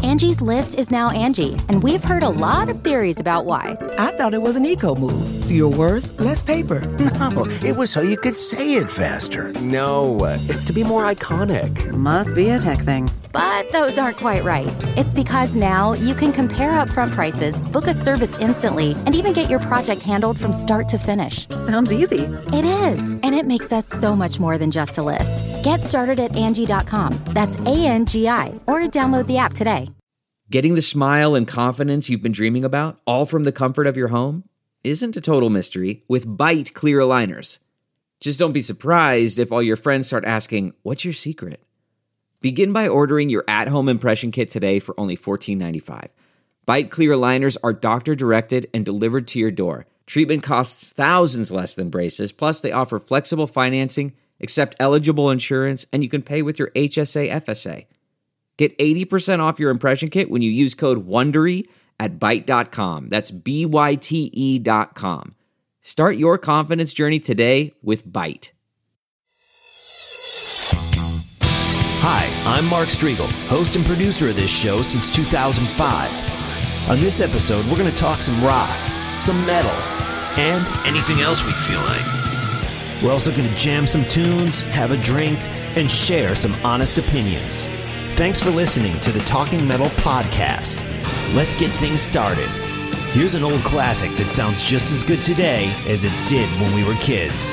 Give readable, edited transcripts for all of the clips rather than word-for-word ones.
Angie's List is now Angie, and we've heard a lot of theories about why. I thought it was an eco move. Fewer words, less paper. No, it was so you could say it faster. No, it's to be more iconic. Must be a tech thing. But those aren't quite right. It's because now you can compare upfront prices, book a service instantly, and even get your project handled from start to finish. Sounds easy. It is, and it makes us so much more than just a list. Get started at Angie.com. That's ANGI, or download the app today. Getting the smile and confidence you've been dreaming about, all from the comfort of your home, isn't a total mystery with Byte clear aligners. Just don't be surprised if all your friends start asking, "What's your secret?" Begin by ordering your at-home impression kit today for only $14.95. Byte clear aligners are doctor-directed and delivered to your door. Treatment costs thousands less than braces, plus they offer flexible financing, accept eligible insurance, and you can pay with your HSA FSA. Get 80% off your impression kit when you use code WONDERY at Byte.com. That's BYTE.com. Start your confidence journey today with Byte. Hi, I'm Mark Striegel, host and producer of this show since 2005. On this episode, we're going to talk some rock, some metal, and anything else we feel like. We're also going to jam some tunes, have a drink, and share some honest opinions. Thanks for listening to the Talking Metal Podcast. Let's get things started. Here's an old classic that sounds just as good today as it did when we were kids.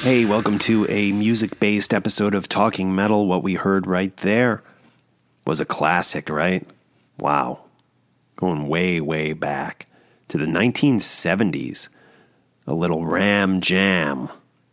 Hey, welcome to a music-based episode of Talking Metal. What we heard right there was a classic, right? Wow. Going way, way back to the 1970s. A little Ram Jam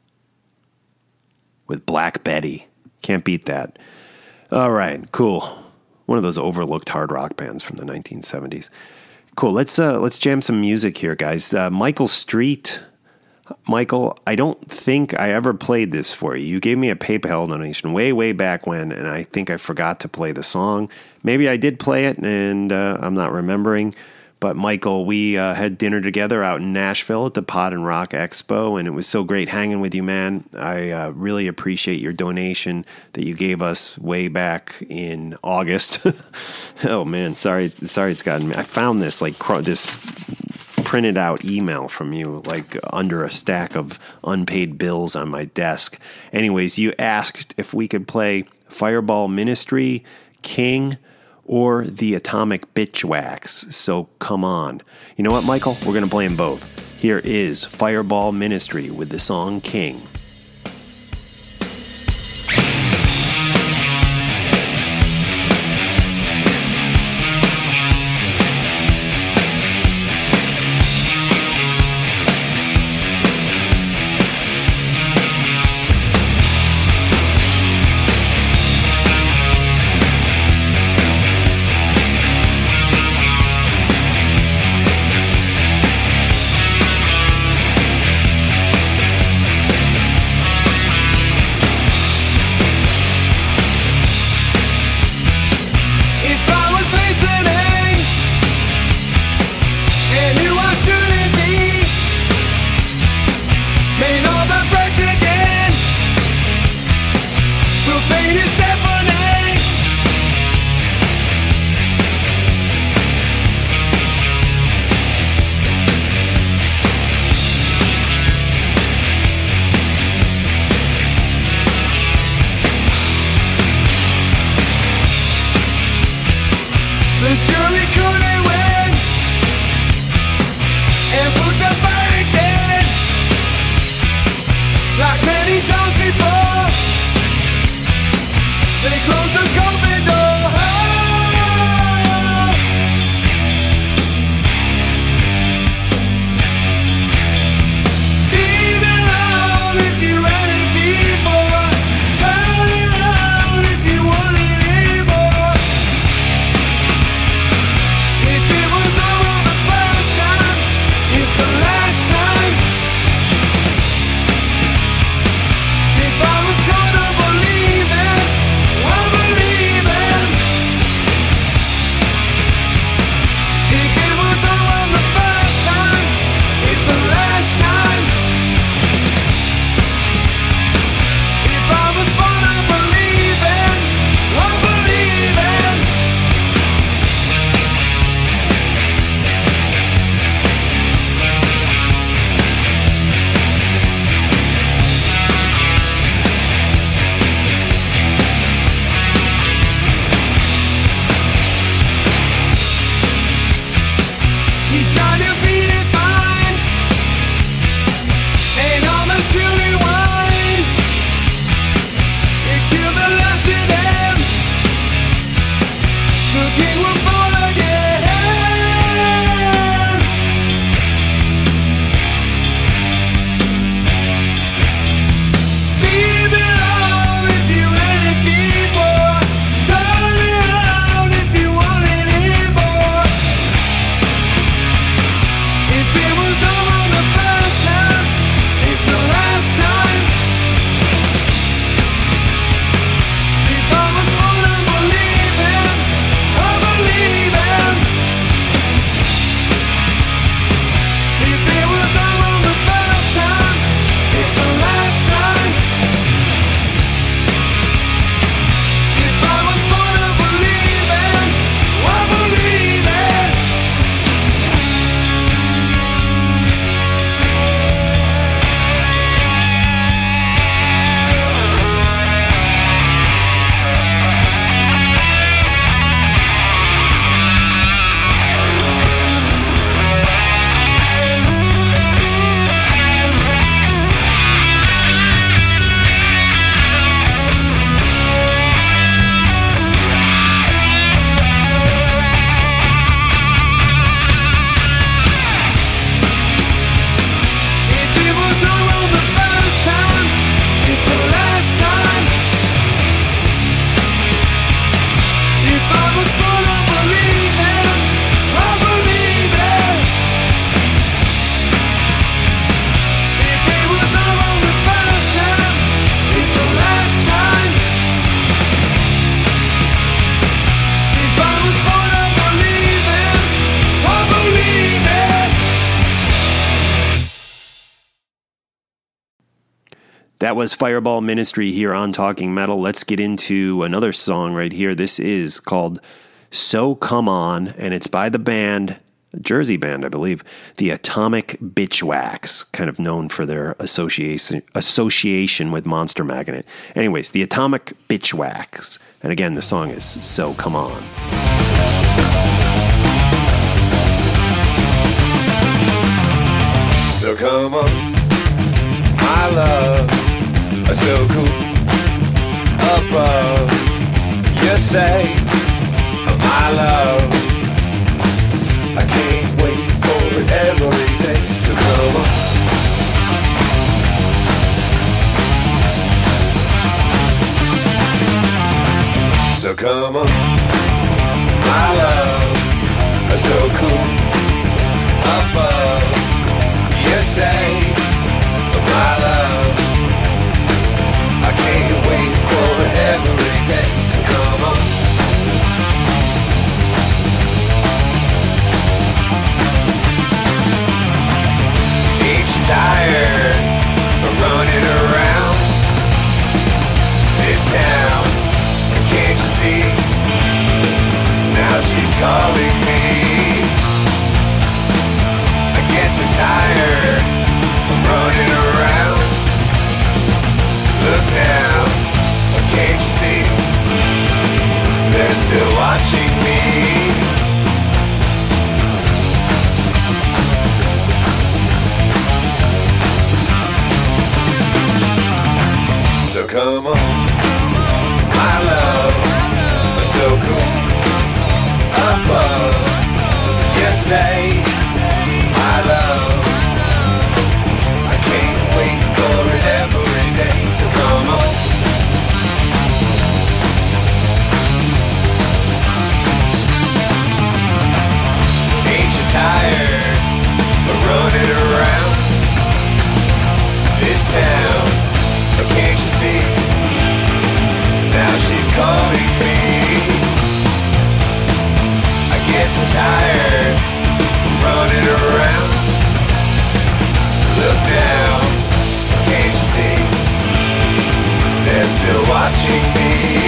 with Black Betty. Can't beat that. All right, cool. One of those overlooked hard rock bands from the 1970s. Cool. Let's jam some music here, guys. Michael Street. Michael, I don't think I ever played this for you. You gave me a PayPal donation way, way back when, and I think I forgot to play the song. Maybe I did play it, and I'm not remembering. But Michael, we had dinner together out in Nashville at the Pod and Rock Expo, and it was so great hanging with you, man. I really appreciate your donation that you gave us way back in August. Oh man, sorry it's gotten me. I found this this printed out email from you like under a stack of unpaid bills on my desk. Anyways, you asked if we could play Fireball Ministry, King, or the Atomic Bitchwax. So come on. You know what, Michael? We're going to play them both. Here is Fireball Ministry with the song King. That was Fireball Ministry here on Talking Metal. Let's get into another song right here. This is called So Come On, and it's by the band, a Jersey band, I believe, the Atomic Bitchwax, kind of known for their association with Monster Magnet. Anyways, the Atomic Bitchwax. And again, the song is So Come On. So come on, my love, so cool above. You say, my love, I can't wait for it every day. So come on. So come on, my love, so cool above. You say, my love, I can't wait for every day. So come on. Ain't you tired of running around this town? Can't you see? Now she's calling me. I get so tired of running around. Look now, can't you see? They're still watching me. So come on, my love, so cool above. You say, my love, I can't wait for it every day. So come on. Ain't you tired of running around this town? Or can't you see? Now she's calling me. I get so tired of running around. Look now, can't you see? They're still watching me.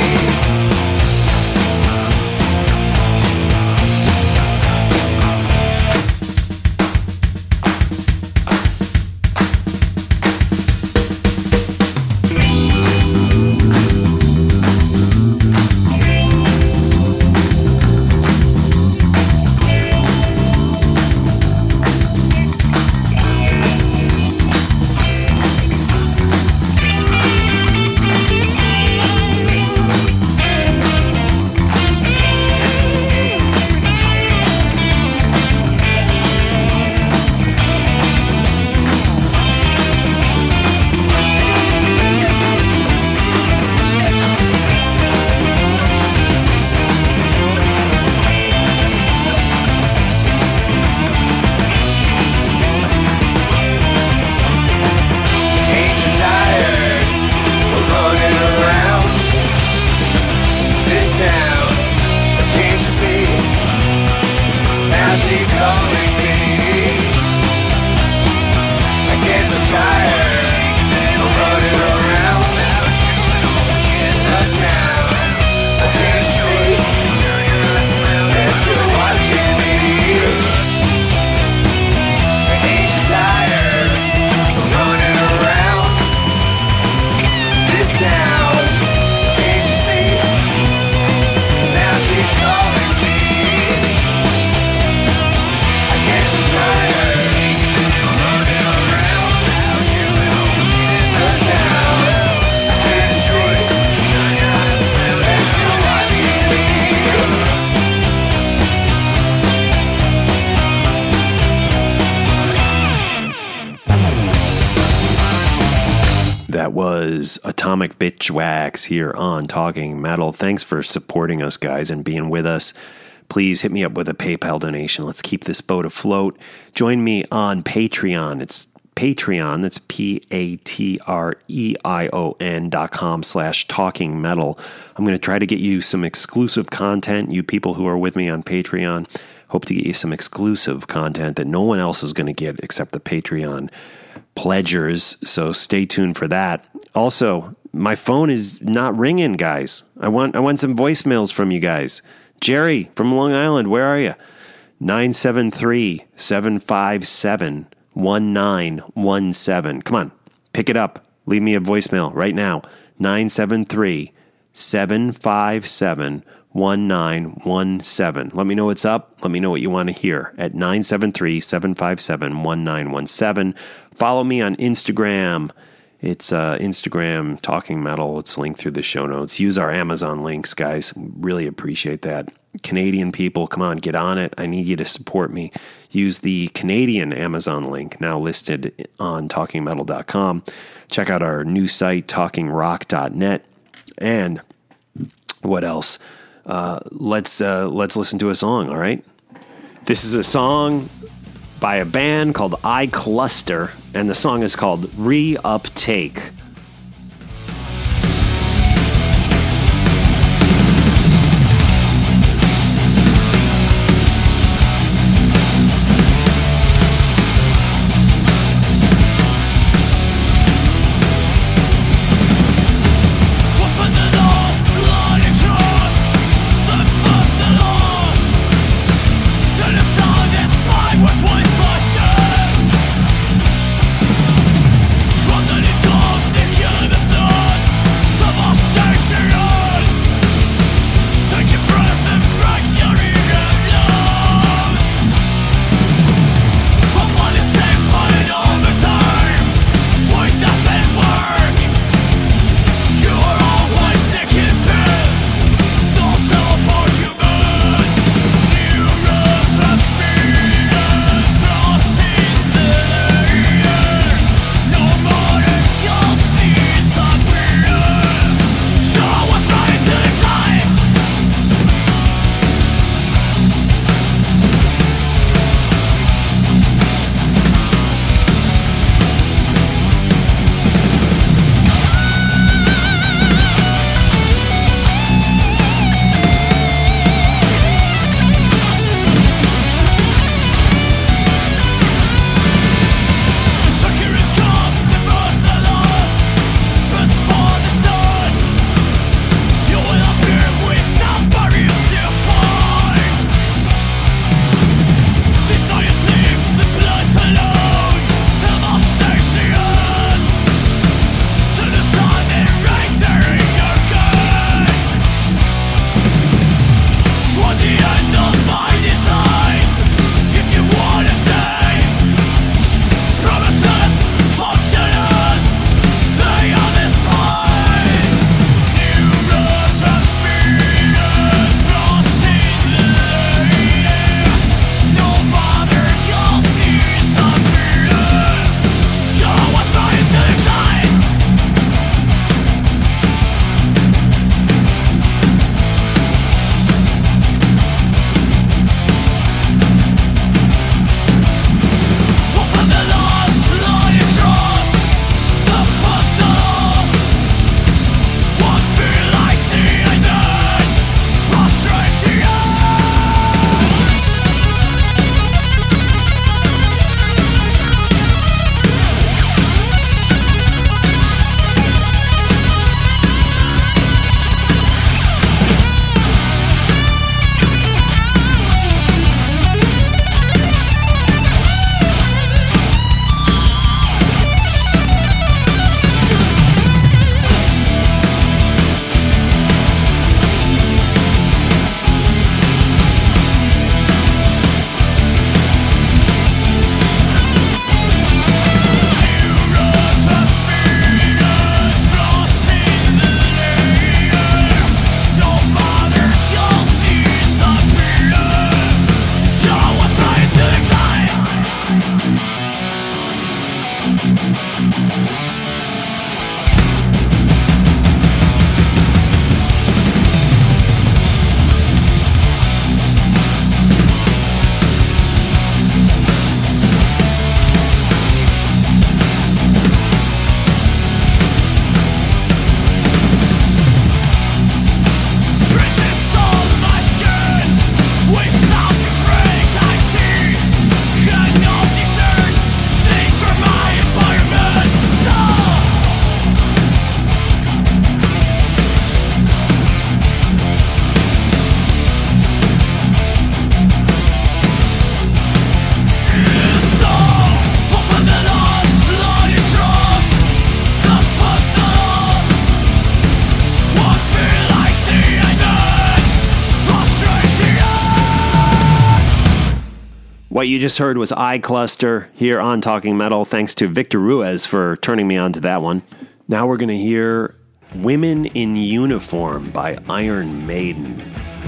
That was Atomic Bitchwax here on Talking Metal. Thanks for supporting us, guys, and being with us. Please hit me up with a PayPal donation. Let's keep this boat afloat. Join me on Patreon. It's Patreon. That's patreon.com/Talking Metal. I'm going to try to get you some exclusive content. You people who are with me on Patreon, hope to get you some exclusive content that no one else is going to get except the Patreon pledgers, so stay tuned for that. Also, my phone is not ringing, guys. I want some voicemails from you guys. Jerry from Long Island, where are you? 973-757-1917. Come on, pick it up. Leave me a voicemail right now. 973-757-1917. Let me know what's up. Let me know what you want to hear at 973-757-1917. Follow me on Instagram. It's Instagram Talking Metal. It's linked through the show notes. Use our Amazon links, guys. Really appreciate that. Canadian people, come on, get on it. I need you to support me. Use the Canadian Amazon link, now listed on talkingmetal.com. Check out our new site, talkingrock.net. And what else? Let's listen to a song, all right? This is a song by a band called I Cluster, and the song is called Reuptake. Environment What you just heard was Eye Cluster here on Talking Metal. Thanks to Victor Ruiz for turning me on to that one. Now we're going to hear Women in Uniform by Iron Maiden.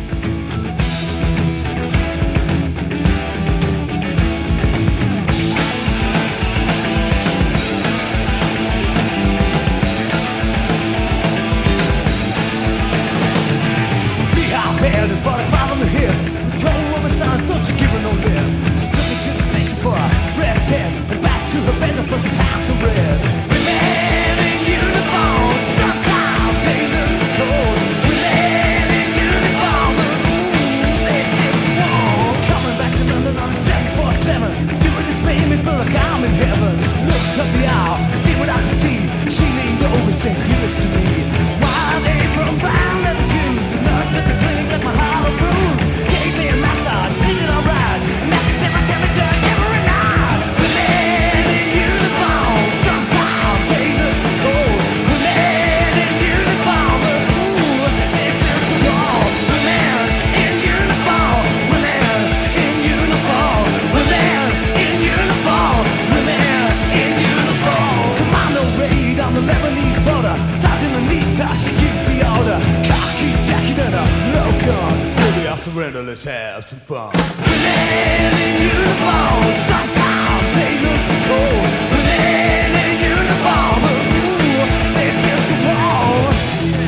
Let's have some fun. Women in uniform, sometimes they look so cold. Women in uniform, ooh, they feel so warm.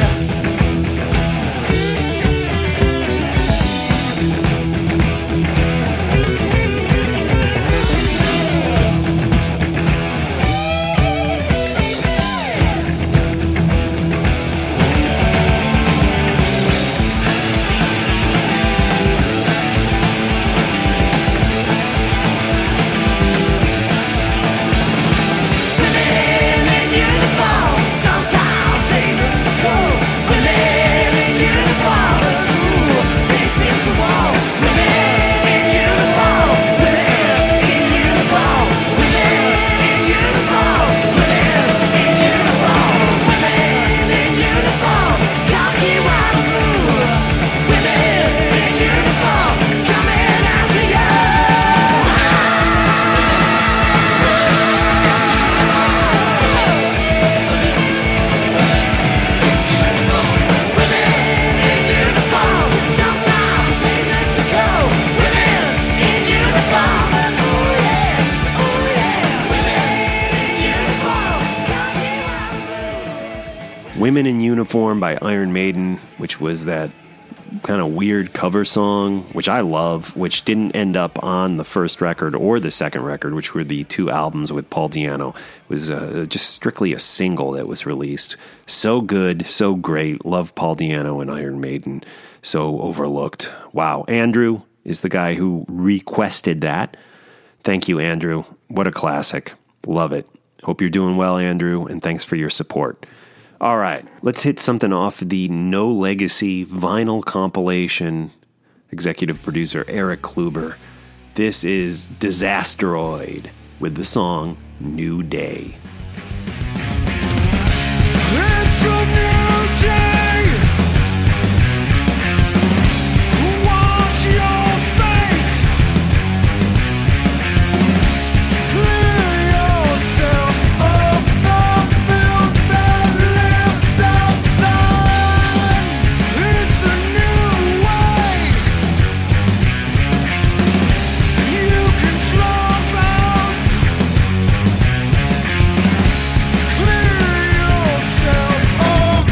Women in Uniform by Iron Maiden, which was that kind of weird cover song, which I love, which didn't end up on the first record or the second record, which were the two albums with Paul Di'Anno. It was just strictly a single that was released. So good, so great. Love Paul Di'Anno and Iron Maiden. So overlooked. Wow. Andrew is the guy who requested that. Thank you, Andrew. What a classic. Love it. Hope you're doing well, Andrew, and thanks for your support. All right, let's hit something off the No Legacy vinyl compilation. Executive producer Eric Kluber. This is Disasteroid with the song New Day. It's a new day. Watch your face. Clear yourself of the filth that lives outside. It's a new way. You can drop out. Clear yourself of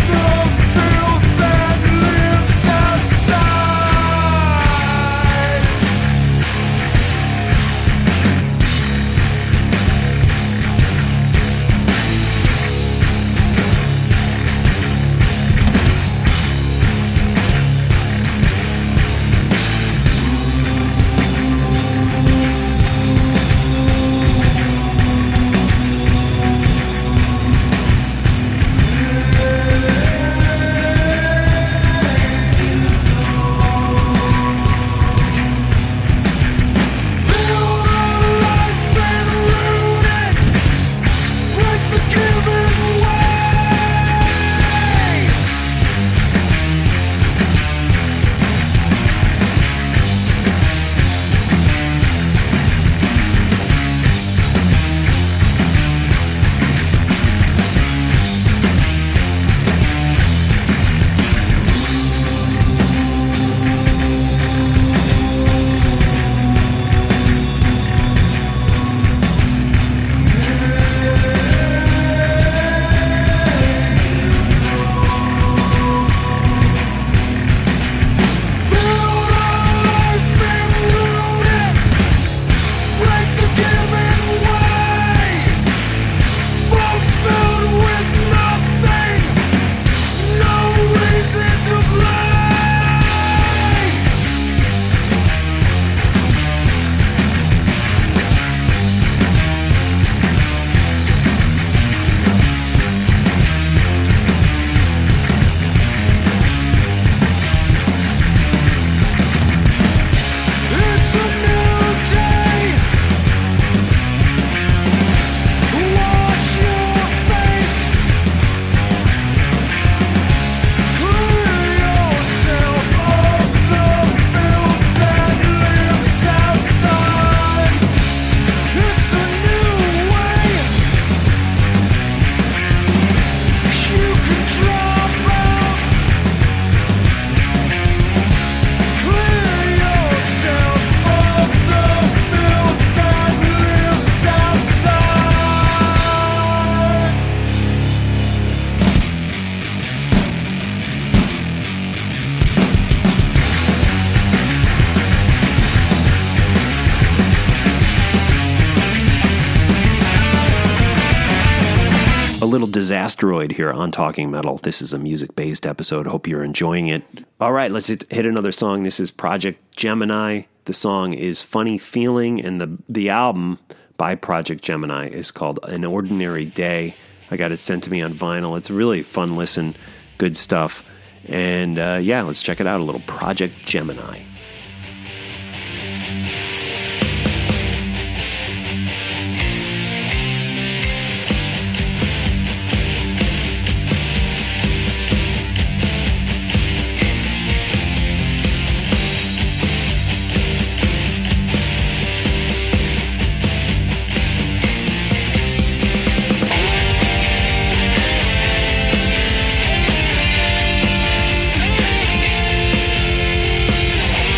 little disasteroid here on Talking Metal. This is a music-based episode. Hope you're enjoying it. All right, let's hit another song. This is Project Gemini. The song is Funny Feeling, and the album by Project Gemini is called An Ordinary Day. I got it sent to me on vinyl. It's a really fun listen, good stuff. And yeah, let's check it out a little. Project Gemini. Gemini.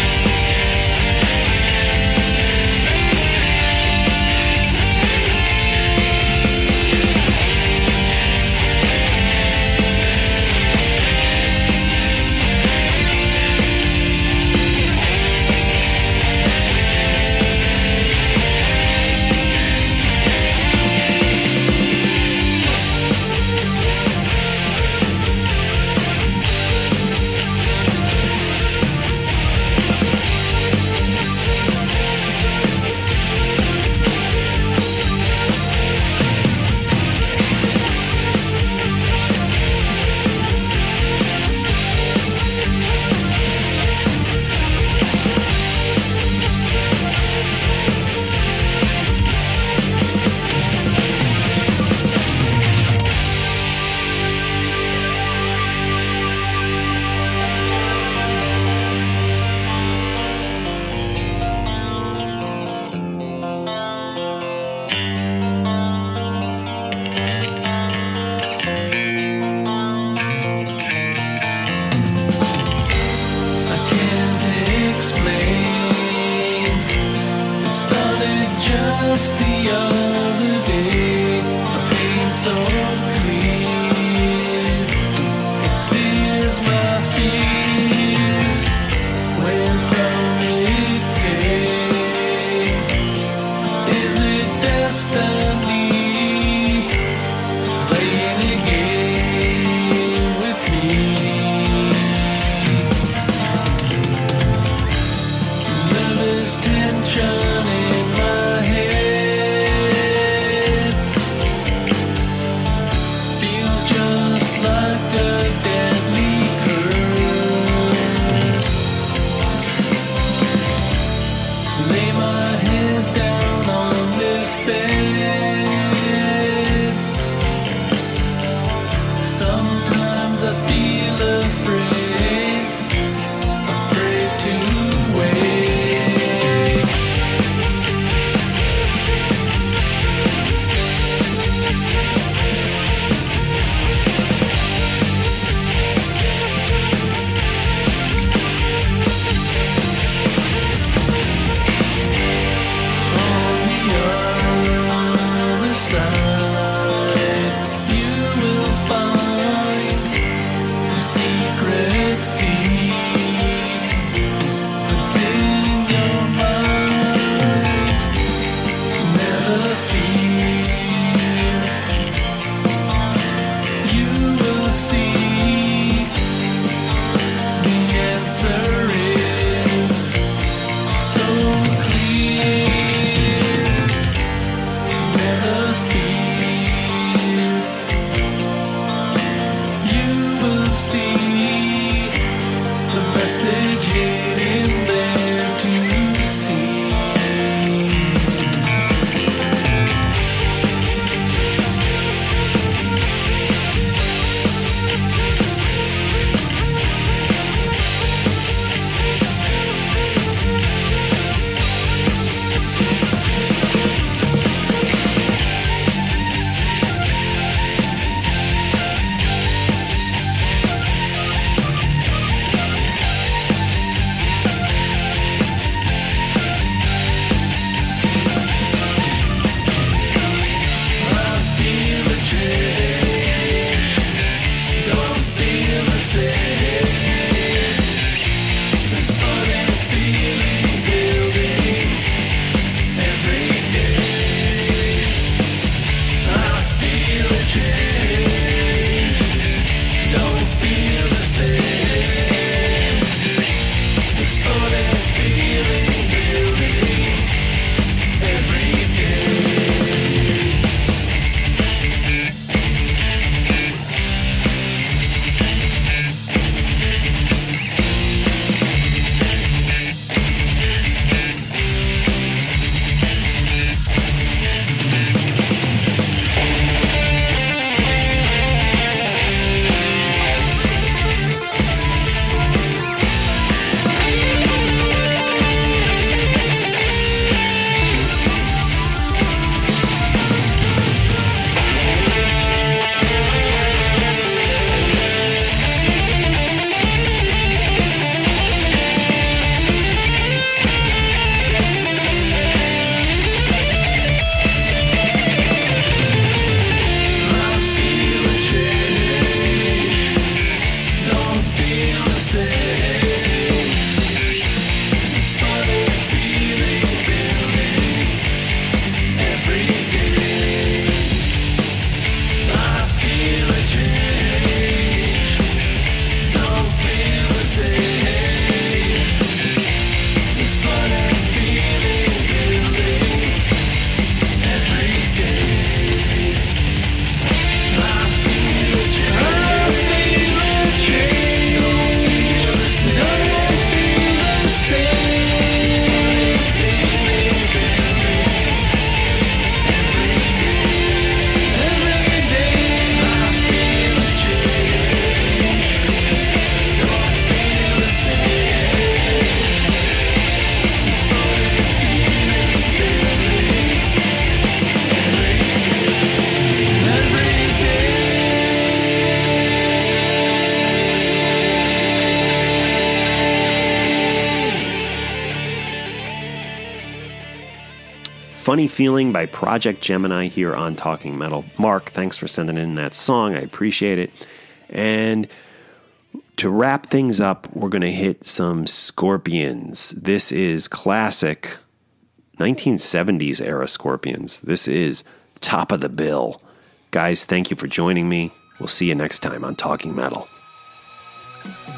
Funny Feeling by Project Gemini here on Talking Metal. Mark, thanks for sending in that song. I appreciate it. And to wrap things up, we're going to hit some Scorpions. This is classic 1970s era Scorpions. This is Top of the Bill. Guys, thank you for joining me. We'll see you next time on Talking Metal.